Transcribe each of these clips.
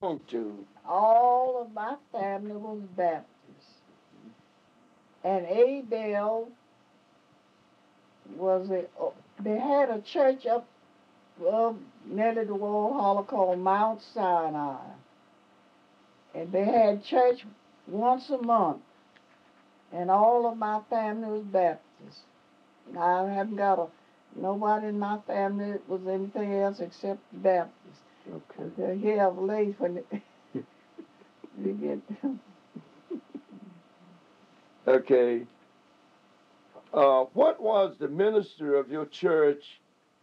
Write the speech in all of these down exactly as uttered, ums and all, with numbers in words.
to? All of my family was Baptist. And Abel was a, oh, they had a church up uh, near the Walhalla called Mount Sinai. And they had church once a month. And all of my family was Baptist. I haven't got a nobody in my family that was anything else except Baptist. Okay. Until here of late when it, you get Okay. Uh, what was the minister of your church?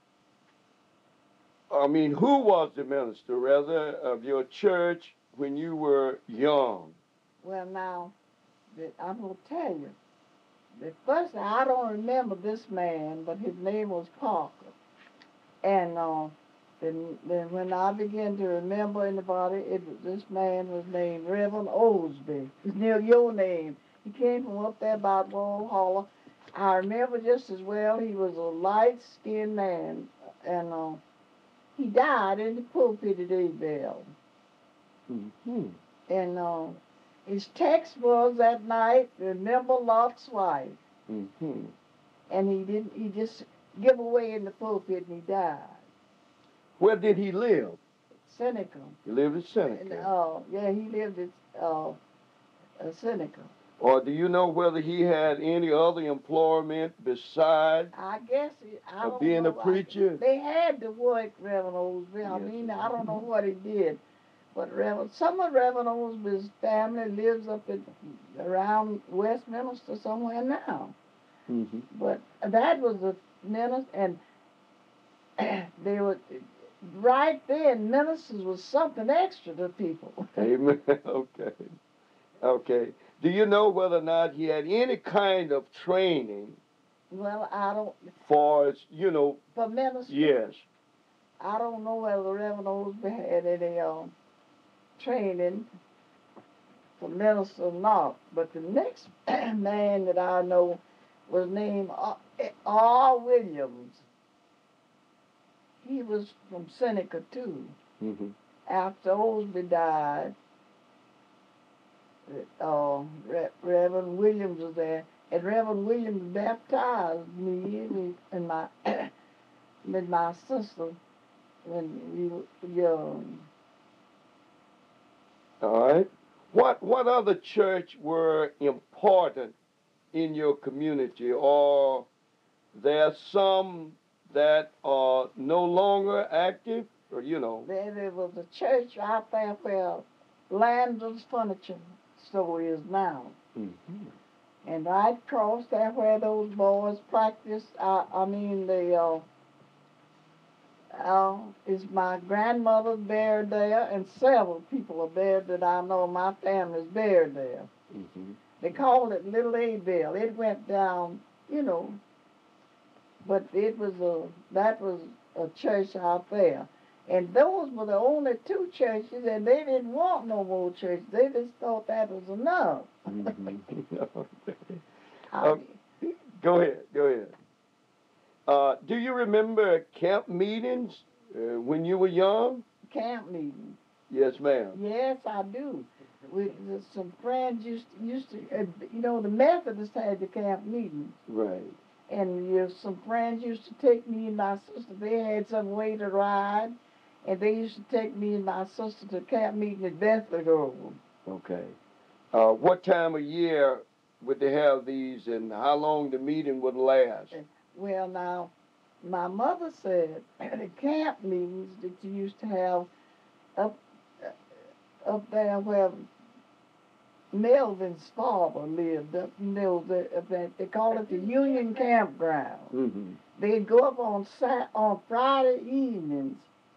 I mean, who was the minister, rather, of your church when you were young? well now the, I'm gonna tell you. The first I don't remember this man, but his name was Parker. And uh, then, then when I began to remember anybody, it was this man was named Reverend Osby. It's near your name. He came from up there by Walhalla. I remember just as well. He was a light-skinned man, and uh, he died in the pulpit at Abel. Mm-hmm. And uh, his text was that night, "Remember Lot's wife." Mm-hmm. And he didn't. He just give away in the pulpit, and he died. Where did he live? Seneca. He lived in And, Seneca. uh, yeah, he lived at uh, uh, Seneca. Or do you know whether he had any other employment besides I guess he, I of don't being a know. I, preacher? they had to work Reverend Osby. I Yes. mean, I don't know what he did, but Reverend, some of Reverend Osby's family lives up in around Westminster somewhere now. Mm-hmm. But that was the minister, and they were right then. Ministers was something extra to people. Amen. Okay. Okay. Do you know whether or not he had any kind of training Well, I don't for, you know, for ministry. yes. I don't know whether Reverend Osby had any um, training for minister or not. But the next man that I know was named R. R. Williams. He was from Seneca too. Mm-hmm. After Osby died, uh, Re- Reverend Williams was there, and Reverend Williams baptized me and my and my sister when we were young. All right. What what other church were important in your community, or there some that are no longer active, or you know? There, there was a church out there where Landon's Furniture Store is now. Mm-hmm. And right across there where those boys practice, I, I mean, the, uh, uh, is my grandmother buried there, and several people are buried that I know my family's buried there. Mm-hmm. They called it Little Abel. It went down, you know, but it was a, that was a church out there. And those were the only two churches, and they didn't want no more churches. They just thought that was enough. Mm-hmm. I Uh, mean, go ahead. Go ahead. Uh, do you remember camp meetings uh, when you were young? camp meetings. Yes, ma'am. Yes, I do. With some friends used to, used to uh, you know, the Methodists had the camp meetings. Right. And you know, some friends used to take me and my sister. They had some way to ride, and they used to take me and my sister to camp meeting at Bethlehem. Okay. Uh, what time of year would they have these, and how long the meeting would last? Well, now, my mother said the camp meetings that you used to have up uh, up there where Melvin's father lived, up, you know, the, uh, they call it the Union Campground. Mm-hmm. They'd go up on Sat on Friday evenings.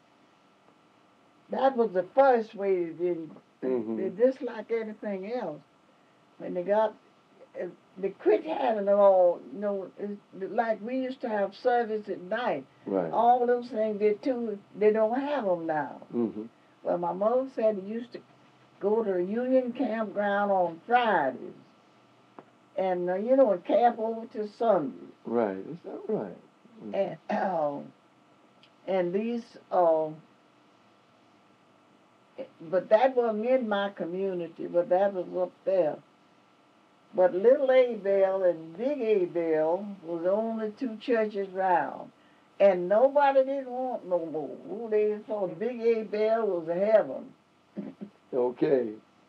That was the first way they did. Mm-hmm. They just like anything else. When they got, uh, they quit having it all. You know, it's like we used to have service at night. Right. All those things they too, they don't have them now. Mm-hmm. Well, my mother said they used to go to the Union Campground on Fridays, and uh, you know, and camp over to Sunday. Right. Is that right? Mm-hmm. And uh, and these uh, but that wasn't in my community, but that was up there. But Little Abel and Big Abel was the only two churches round. And nobody didn't want no more. Ooh, they thought Big Abel was heaven. Okay.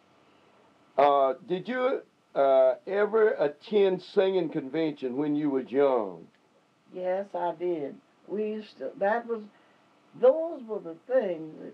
Uh, did you uh, ever attend singing convention when you was young? Yes, I did. We used to, that was, those were the things that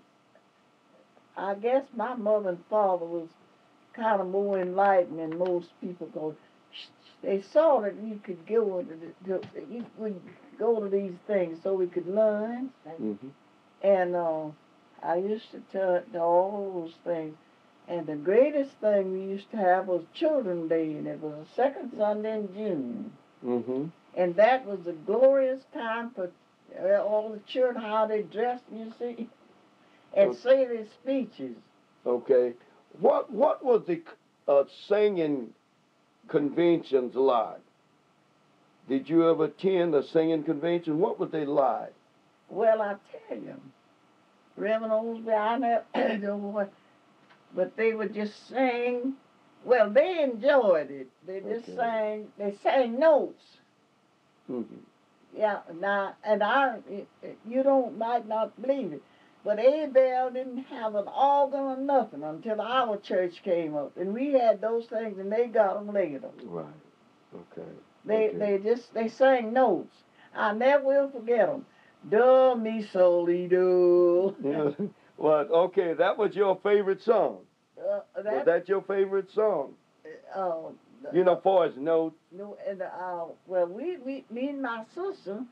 I guess my mother and father was kind of more enlightened than most people because they saw that we could go to, the, to we would go to these things so we could learn. Mm-hmm. And uh, I used to tell to all those things. And the greatest thing we used to have was Children's Day, and it was the second Sunday in June. Mm-hmm. And that was a glorious time for uh, all the children, how they dressed, you see, and Okay. say their speeches. Okay. What what was the uh, singing conventions like? Did you ever attend a singing convention? What were they like? Well, I tell you, Reverend Osby, I never don't know what, but they would just sing. Well, they enjoyed it. They just Okay. sang. They sang notes. Mm-hmm. Yeah. Now, and I, you don't might not believe it, but Abel didn't have an organ or nothing until our church came up, and we had those things, and they got them later. Right. Okay. They okay. they just they sang notes. I never will forget them. Do mi soli do. Yeah. Well, okay, that was your favorite song. Uh, Was that, that your favorite song? uh, You know, far as notes. no, and uh, well, we, we, me and my sister,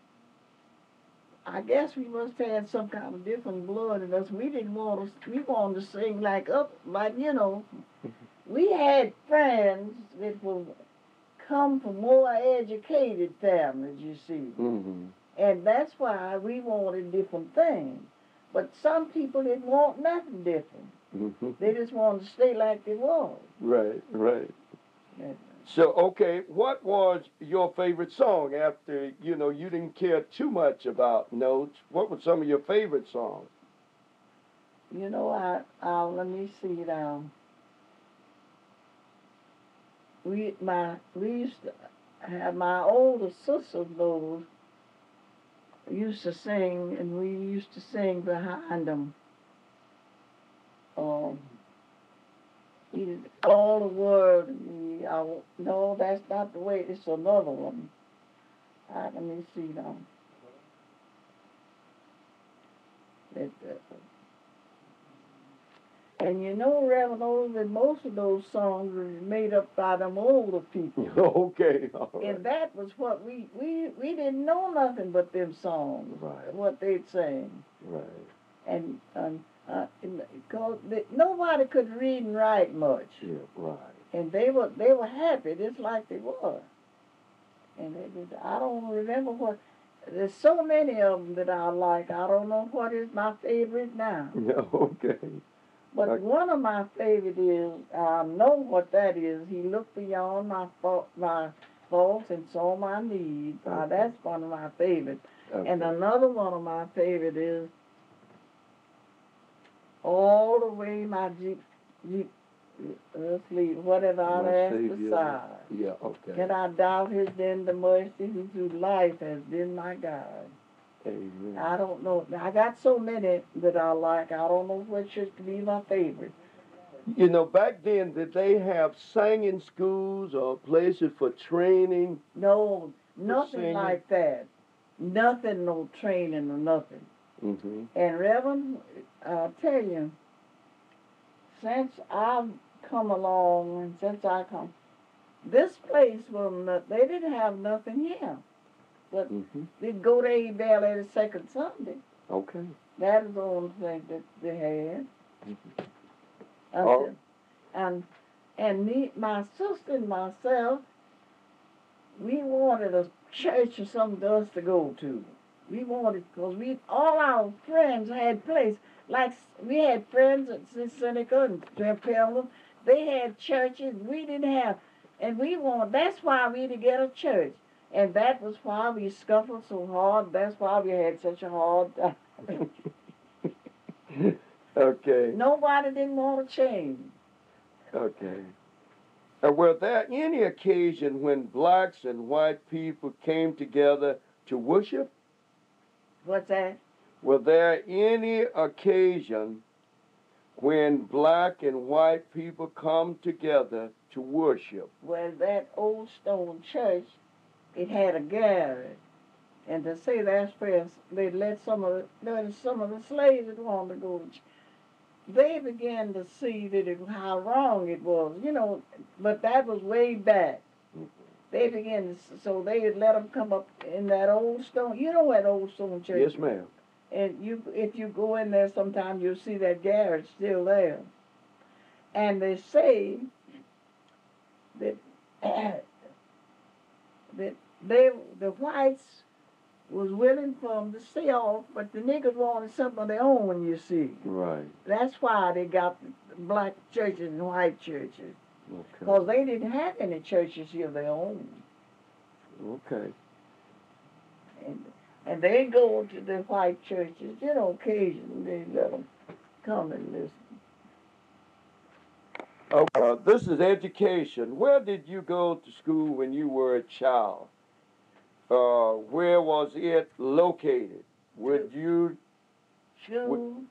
I guess we must have had some kind of different blood in us. We didn't want to, we wanted to sing like up, like you know. We had friends that would come from more educated families, you see. Mm-hmm. And that's why we wanted different things. But some people didn't want nothing different. Mm-hmm. They just wanted to stay like they was. Right, right. Yeah. So, okay, what was your favorite song after, you know, you didn't care too much about notes? What were some of your favorite songs? You know, I, I let me see now. We my we used to have my older sister those used to sing, and we used to sing behind them. Um, you- all the word. we- I, no, that's not the way. It's another one. Uh, let me see now. It, uh, and you know, Reverend Old, that most of those songs were made up by them older people. Okay, all right. And that was what we, we, we didn't know nothing but them songs, Right. what they'd sing. Right. And, um, uh, and, cause they, nobody could read and write much. Yeah, right. And they were, they were happy, just like they were. And they did, I don't remember what, there's so many of them that I like. I don't know what is my favorite now. Yeah, okay. But Okay. one of my favorite is, I know what that is. He looked beyond my fault, my faults and saw my needs. Uh, Okay. that's one of my favorites. Okay. And another one of my favorite is, all the way my Jeep, Jeep, let's leave, what have I My asked Savior. beside? Yeah, okay. Can I doubt his then the mercy who through life has been my guide? Amen. I don't know. I got so many that I like. I don't know which should be my favorite. You know, back then, did they have singing schools or places for training? No, nothing singing? like that. Nothing, no training or nothing. Mm-hmm. And Reverend, I'll tell you, since I've come along and since I come, this place will not, they didn't have nothing here. But Mm-hmm. they'd go to Abel every second Sunday. Okay. That is the only thing that they had. Mm-hmm. Until, Oh. And and me, my sister and myself, we wanted a church or something to us to go to. We wanted, because we, all our friends had place. Like, we had friends at Seneca and Pelham. They had churches. We didn't have. And we wanted, that's why we had to get a church. And that was why we scuffled so hard. That's why we had such a hard time. Okay. Nobody didn't want to change. Okay. And were there any occasion when blacks and white people came together to worship? What's that? Were there any occasion when black and white people come together to worship? Well, that old stone church, it had a garage. And to say that's where they let some of the, let some of the slaves that wanted to go to church. They began to see that it, how wrong it was, you know, but that was way back. They began to, so they would let them come up in that old stone. You know that old stone church? Yes, ma'am. And you, if you go in there sometime, you'll see that garage still there. And they say that that they, the whites was willing for them to stay off, but the niggers wanted something of their own, you see. Right. That's why they got black churches and white churches. Okay. Because they didn't have any churches here of their own. Okay. And, and they go to the white churches, you know, occasionally they let them come and listen. Oh, uh, this is education. Where did you go to school when you were a child? Uh, where was it located? Would you? School. Would,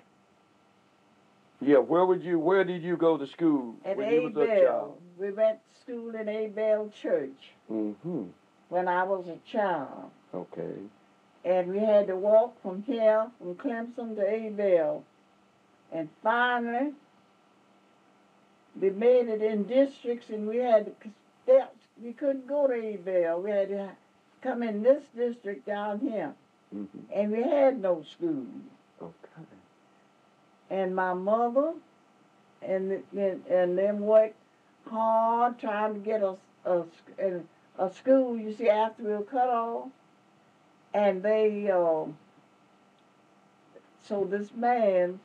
yeah. Where would you? Where did you go to school At when you was a Abel. child? We went to school in Abel Church Mm-hmm. when I was a child. Okay. And we had to walk from here, from Clemson to Abel. And finally, they made it in districts, and we had to step. We couldn't go to Abel. We had to come in this district down here. Mm-hmm. And we had no school. Okay. And my mother and and, and them worked hard trying to get us a, a, a school, you see, after we were cut off. And they, uh, so this man,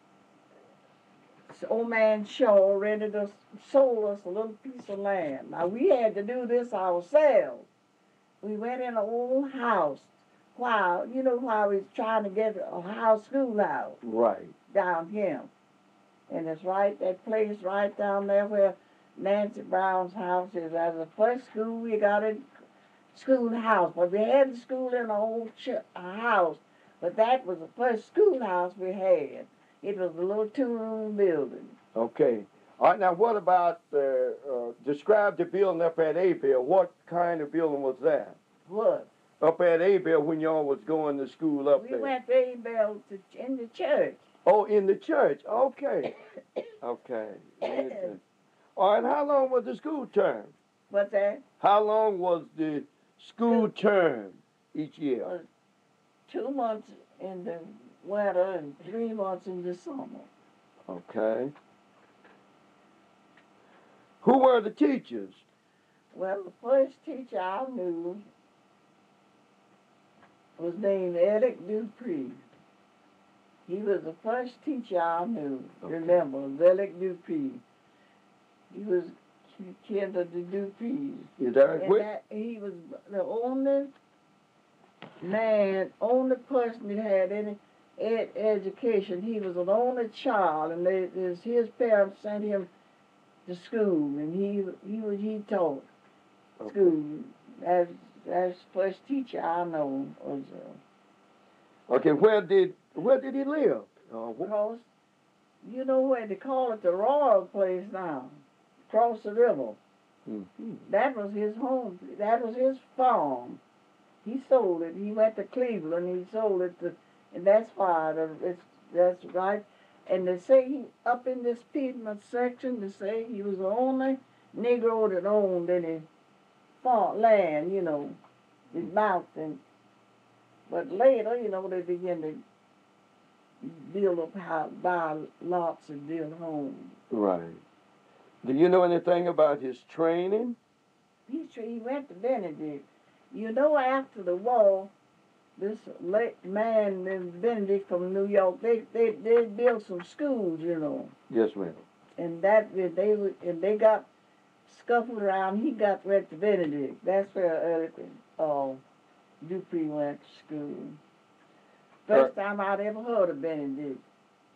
this old man Shaw, rented us, sold us a little piece of land. Now, we had to do this ourselves. We went in an old house while, you know, while we was trying to get a house, schoolhouse. Right. Down here. And it's right, that place right down there where Nancy Brown's house is. As the first school we got in schoolhouse. But we had the school in an old ch- a house. But that was the first schoolhouse we had. It was a little two-room building. Okay. All right. Now, what about uh, uh, describe the building up at Abel? What kind of building was that? What? Up at Abel when y'all was going to school up we there? We went to Abel to, in the church. Oh, in the church. Okay. Okay. All right. How long was the school term? What's that? How long was the school term each year? Uh, two months in the winter and three months in the summer. Okay. Who were the teachers? Well, the first teacher I knew was named Eric Dupree. He was the first teacher I knew. Okay. Remember, Eric Dupree. He was kin of the Duprees. Is that and that, he was the only man, only person that had any ed- education. He was an only child, and they, his, his parents sent him to school, and he he was he taught okay. school. As as first teacher I know was. Uh, okay, where did where did he live? Uh, because you know where they call it the Royal Place now, across the river. Mm-hmm. That was his home. That was his farm. He sold it. He went to Cleveland. He sold it to, and that's why the, it's that's right. And they say he up in this Piedmont section. They say he was the only Negro that owned any farm land. You know, his mountain. But later, you know, they began to build up house, buy lots and build homes. Right. Do you know anything about his training? He he went to Benedict. You know, after the war, this late man in Benedict from New York, they they they built some schools, you know. Yes, ma'am. And that they and they got scuffled around. He got went to Benedict. That's where Eric uh, Dupree went to school. First uh, time I'd ever heard of Benedict.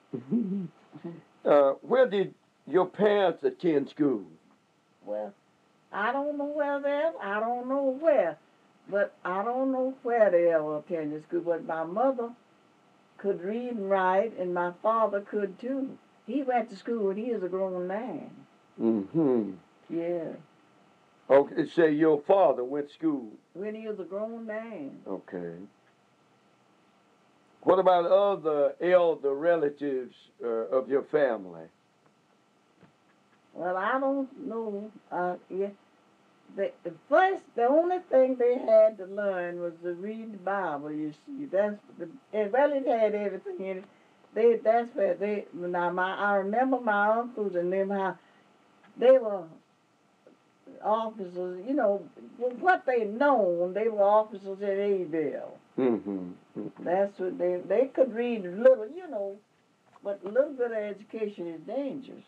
uh, where did your parents attend school? Well, I don't know where they I don't know where. But I don't know where they ever attended school. But my mother could read and write, and my father could too. He went to school when he was a grown man. Mm-hmm. Yeah. Okay, say your father went to school. When he was a grown man. Okay. What about other elder relatives uh, of your family? Well, I don't know. Uh, yeah. The, the first, the only thing they had to learn was to read the Bible. You see, that's the. And well, it had everything in it. They, that's where they. Now, my, I remember my uncles and them how they were officers. You know, what they known, they were officers at Abel. Mm-hmm. Mm-hmm. That's what they. They could read a little, you know, but a little bit of education is dangerous.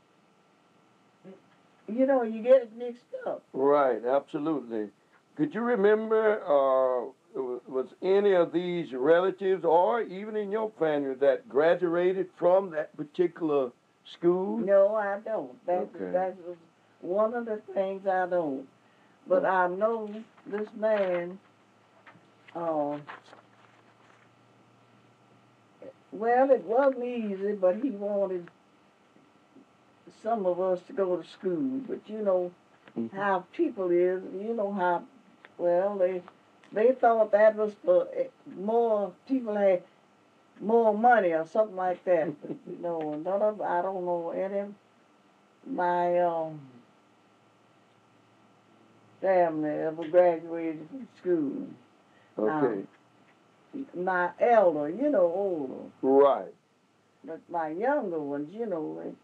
You know, you get it mixed up. Right, absolutely. Could you remember, uh, was any of these relatives or even in your family that graduated from that particular school? No, I don't. That, Okay. that was one of the things I don't. But I know this man, uh, well, it wasn't easy, but he wanted some of us to go to school. But you know Mm-hmm. how people is, you know how, well, they they thought that was for more, people had more money or something like that. But, you know, none of, I don't know any of my um, family ever graduated from school. Okay. Um, my elder, you know, older. Right. But my younger ones, you know, they,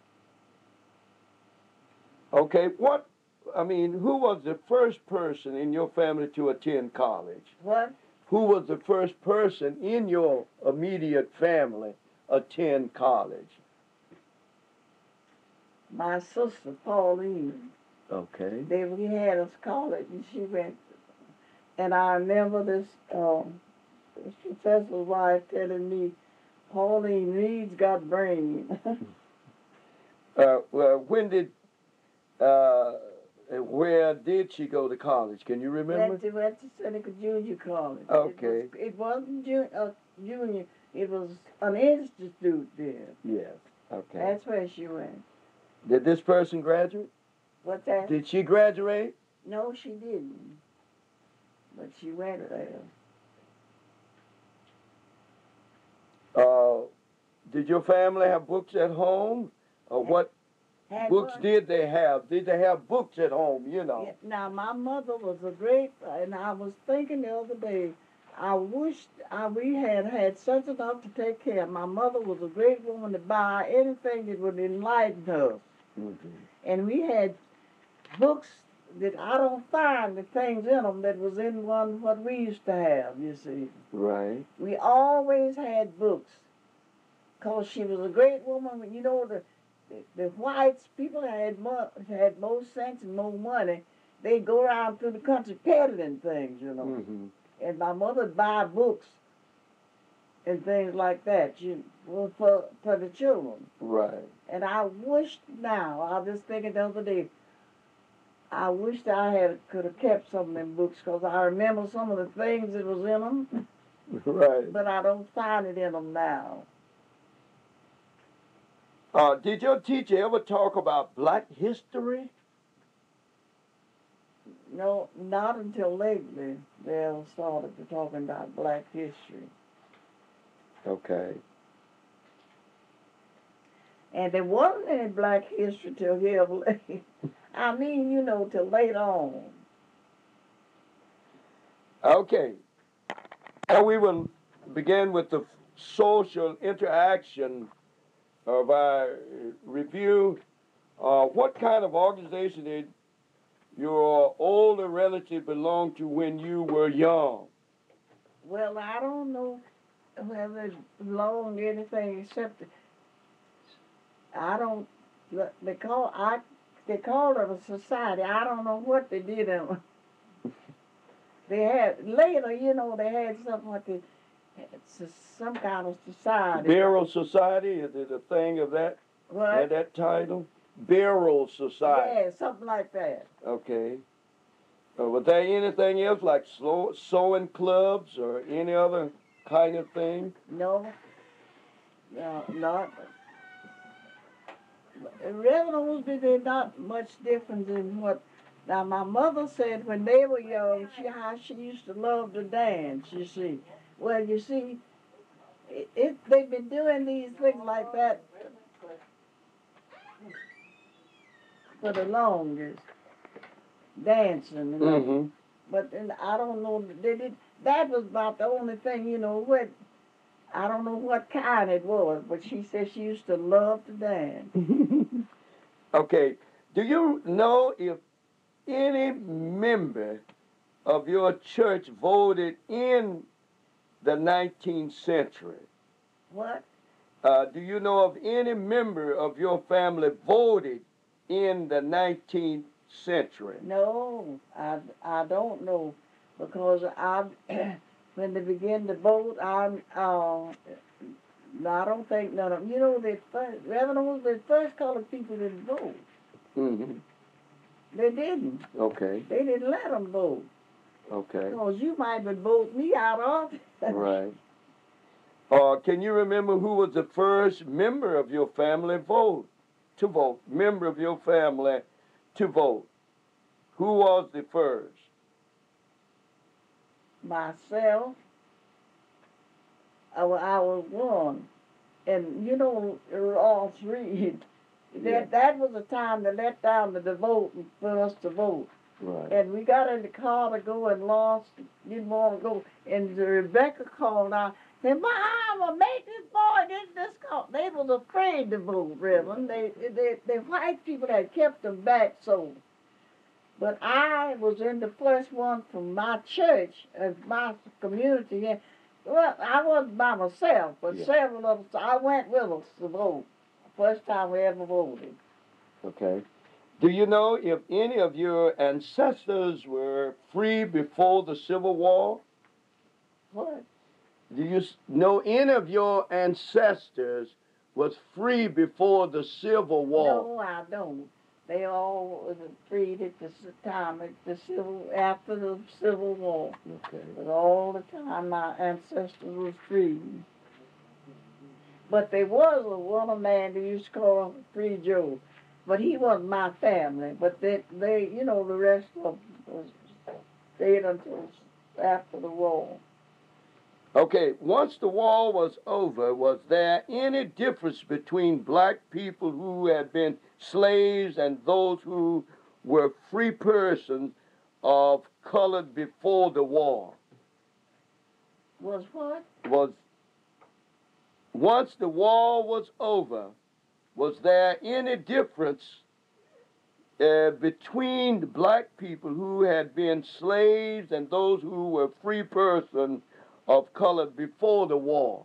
Okay. What, I mean, who was the first person in your family to attend college? what? Who was the first person in your immediate family attend college? My sister, Pauline. Okay. They, we had us college, and she went. And I remember this, um, this professor's wife telling me, Pauline Reed's got brain. Uh, well, when did, uh, where did she go to college? Can you remember? Went to, went to Seneca Junior College. Okay. It, was, it wasn't ju- uh, junior, it was an institute there. Yes. Okay. That's where she went. Did this person graduate? What's that? Did she graduate? No, she didn't. But she went there. Uh, did your family have books at home? Or what Had books one. did they have? Did they have books at home, you know? Yeah, now, my mother was a great, and I was thinking the other day, I wished I, we had had such enough to take care of. My mother was a great woman to buy anything that would enlighten us. Mm-hmm. And we had books that I don't find the things in them that was in one what we used to have, you see. Right. We always had books. Because she was a great woman. You know, the, the, the whites, people that had, more, had more sense and more money, they'd go around through the country peddling things, you know. Mm-hmm. And my mother would buy books and things like that you, well, for, for the children. Right. And I wished now, I was just thinking the other day, I wished I had could have kept some of them books because I remember some of the things that was in them, Right. but I don't find it in them now. Uh, did your teacher ever talk about black history? No, not until lately they started to talking about black history. Okay. And there wasn't any black history till here late. I mean, you know, till later on. Okay. Now we will begin with the social interaction of our review. Uh, what kind of organization did your older relative belong to when you were young? Well, I don't know whether it belonged to anything except I don't. They call I. They called it a society. I don't know what they did in it. They had later, you know, they had something like the It's a, some kind of society. Burial Society, is it a thing of that? What? Had that title? Burial Society. Yeah, something like that. Okay. Uh, was there anything else like slow, sewing clubs or any other kind of thing? No, no, not. Revenues, they're not much different than what. Now, my mother said when they were young, she how she used to love to dance. You see, well, you see, it, it they've been doing these things like that for the longest, dancing. You know? Mm-hmm. But then I don't know. They did. That was about the only thing, you know. What I don't know what kind it was, but she said she used to love to dance. Okay. Do you know if any member of your church voted in the nineteenth century? What? Uh, do you know of any member of your family voted in the nineteenth century? No, I, I don't know because I when they begin to vote, I uh, I don't think none of them. You know, the first revenues, the first colored people didn't vote. Mm-hmm. They didn't. Okay. They didn't let them vote. Okay. Because you might would vote me out of. Right. Uh, can you remember who was the first member of your family vote to vote? Member of your family to vote. Who was the first? Myself, I, wa- I was one. And you know, all three. That Yeah. that was the time to let down the vote for us to vote. Right. And we got in the car to go and lost, didn't want to go. And Rebecca called out, said, Mama, make this boy get this call. They was afraid to vote, Reverend. They, they, the white people had kept them back so. But I was in the first one from my church, uh, my community. And, well, I wasn't by myself, but Yeah. several of us, I went with us to vote. First time we ever voted. Okay. Do you know if any of your ancestors were free before the Civil War? What? Do you s- know any of your ancestors was free before the Civil War? No, I don't. They all was freed at the s- time at the civil after the Civil War. Okay. But all the time my ancestors was free. But there was a one man they used to call Free Joe, but he wasn't my family. But they, they, you know, the rest of them was stayed until after the war. Okay, once the war was over, was there any difference between black people who had been slaves and those who were free persons of color before the war? Was what? Was once the war was over, was there any difference uh, between the black people who had been slaves and those who were free persons of color before the war?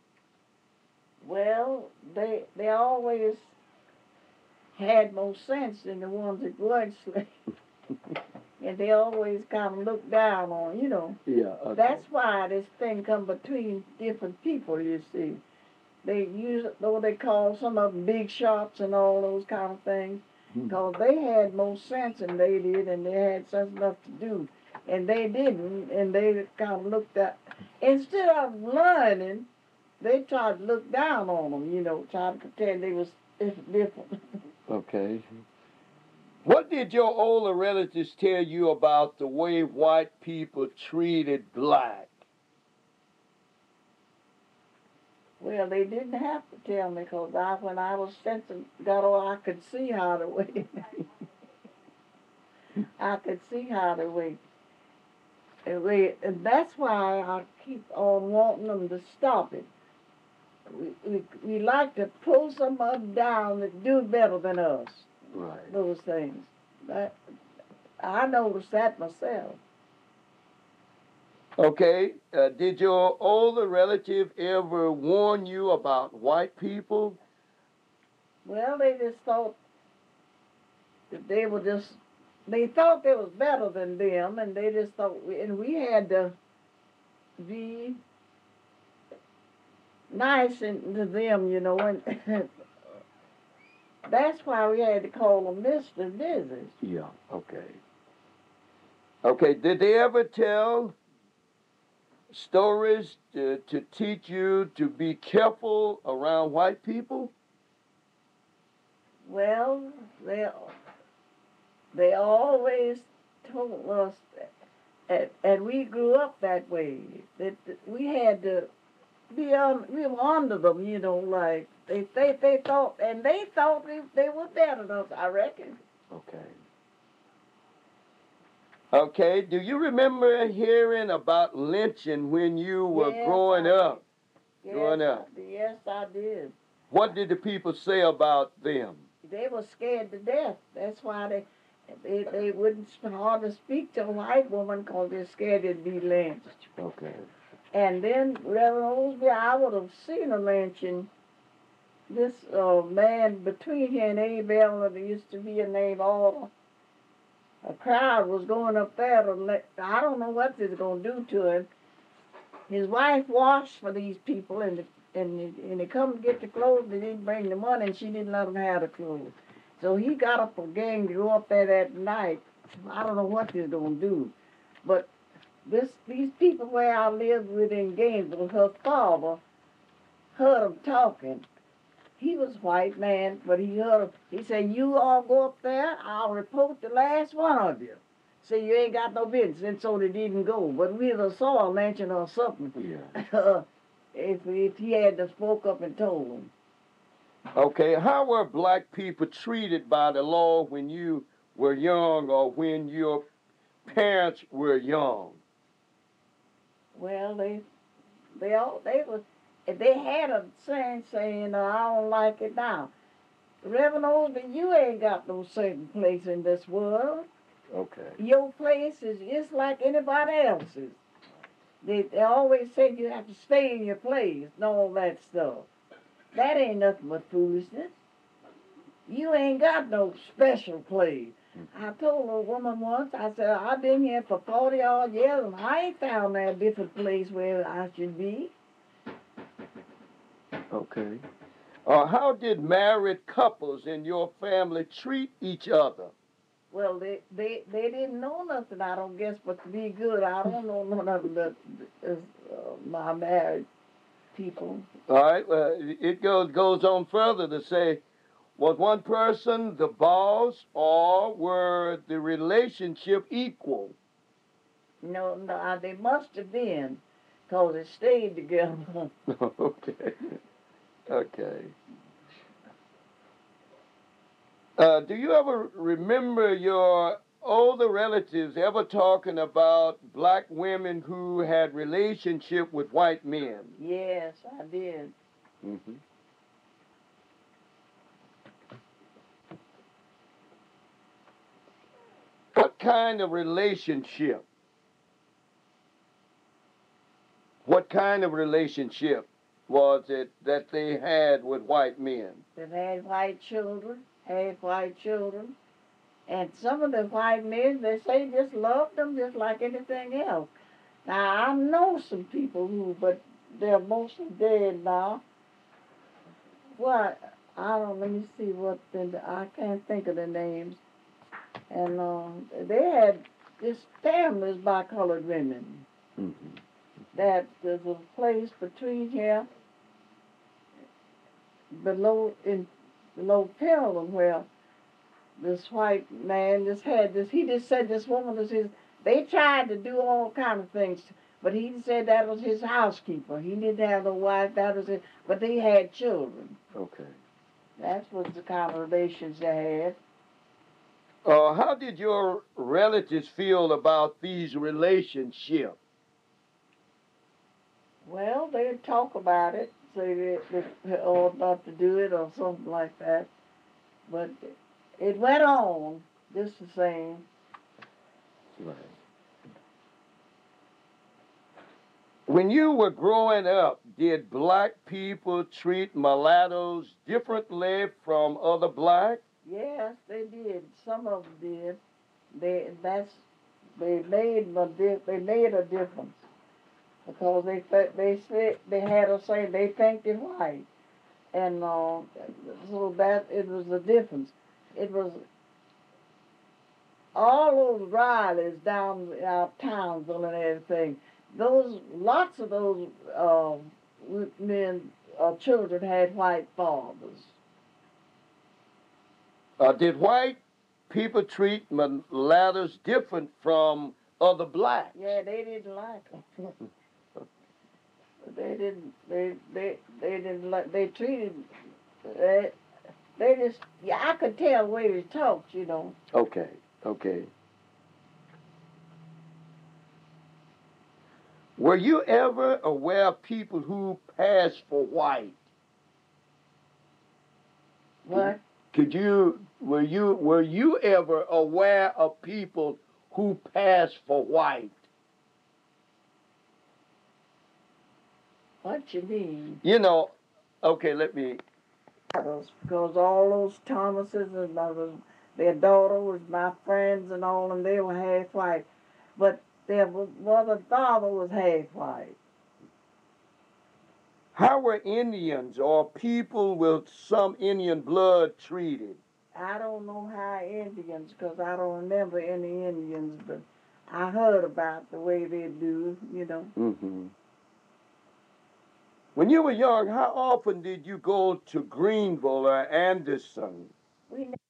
Well, they they always had more sense than the ones that weren't slaves. And they always kind of look down on, you know. Yeah. Okay. That's why this thing come between different people, you see. They use, though they call some of them big shots and all those kind of things, Hmm. because they had more sense than they did, and they had sense enough to do. And they didn't, and they kind of looked at, instead of learning, they tried to look down on them, you know, trying to pretend they was different. Okay. What did your older relatives tell you about the way white people treated black? Well, they didn't have to tell me, because I, when I was sensitive, got all, I could see how to wait. I could see how to wait. And, we, and that's why I keep on wanting them to stop it. We, we, we like to pull some of them down that do better than us. Right. Those things. That, I noticed that myself. Okay. Uh, did your older relative ever warn you about white people? Well, they just thought that they were just, they thought they was better than them, and they just thought, we, and we had to be nice in, to them, you know, and that's why we had to call them Mister Missus Yeah, okay. Okay, did they ever tell stories to, to teach you to be careful around white people? Well, they they always told us, and, and we grew up that way, that we had to be on, we were under them, you know, like they they, they thought, and they thought they, they were better than us, I reckon. Okay. Okay, do you remember hearing about lynching when you were Yes, growing I up? Yes, Growing I up. did. Yes, I did. What did the people say about them? They were scared to death. That's why they they, they wouldn't hardly speak to a white woman because they're scared they'd be lynched. Okay. And then, Reverend Osby, I would have seen a lynching. This uh, man between here and Abel, there used to be a name all. A crowd was going up there to let, I don't know what they're going to do to him. His wife washed for these people, and the, and and they come to get the clothes. They didn't bring the money, and she didn't let them have the clothes. So he got up a gang to go up there that night. I don't know what they're gonna do, but this these people where I lived with in Gainesville, her father heard them talking. He was a white man, but he heard 'em. He said, "You all go up there. I'll report the last one of you. Say you ain't got no business." And so they didn't go. But we either saw a lynching or something. Yeah. if if he had to spoke up and told them. Okay, how were black people treated by the law when you were young or when your parents were young? Well, they they all they was if they had a saying saying, uh, "I don't like it now." Reverend Osby, you ain't got no certain place in this world. Okay. Your place is just like anybody else's. They, they always say you have to stay in your place and all that stuff. That ain't nothing but foolishness. You ain't got no special place. I told a woman once, I said, I've been here for forty odd years and I ain't found that different place where I should be. Okay. Uh, how did married couples in your family treat each other? Well, they, they, they didn't know nothing, I don't guess, but to be good. I don't know nothing but uh, my married people. All right. Well, it goes goes on further to say, was one person the boss, or were the relationship equal? No, no, uh, they must have been, because they stayed together. Okay. Okay. Uh, do you ever remember your older relatives ever talking about black women who had relationship with white men? Yes, I did. Mm-hmm. What kind of relationship? What kind of relationship was it that they had with white men? They had white children, had white children. And some of the white men, they say, just loved them just like anything else. Now, I know some people who, but they're mostly dead now. What? I don't, let me see what, the, I can't think of the names. And um, they had just families by colored women. Mm-hmm. That there's a place between here, below, in below Pendleton, where this white man just had this. He just said this woman was his. They tried to do all kind of things, but he said that was his housekeeper. He didn't have a wife. That was it. But they had children. Okay. That's what the kind of relations they had. Uh, how did your relatives feel about these relationships? Well, they'd talk about it, say that they ought not to do it or something like that. But it went on just the same. Right. When you were growing up, did black people treat mulattoes differently from other blacks? Yes, they did. Some of them did. They that's they made a di- they made a difference. because they fe- they said they had us say they painted white, and uh, so that it was the difference. It was all those rallies down uh, Townsville and everything. Those lots of those uh, men, uh, children had white fathers. Uh, did white people treat mulattoes different from other blacks? Yeah, they didn't like them. they didn't. They they they didn't like. They treated. They, they just. Yeah, I could tell the way they talked. You know. Okay, okay. Were you ever aware of people who passed for white? What? Could you were you were you ever aware of people who passed for white? What you mean? You know, okay, let me. Because all those Thomases and others, their daughter was my friends and all, and they were half white. But their mother and father was half white. How were Indians or people with some Indian blood treated? I don't know how Indians, because I don't remember any Indians, but I heard about the way they do, you know. Mm-hmm. When you were young, how often did you go to Greenville or Anderson? We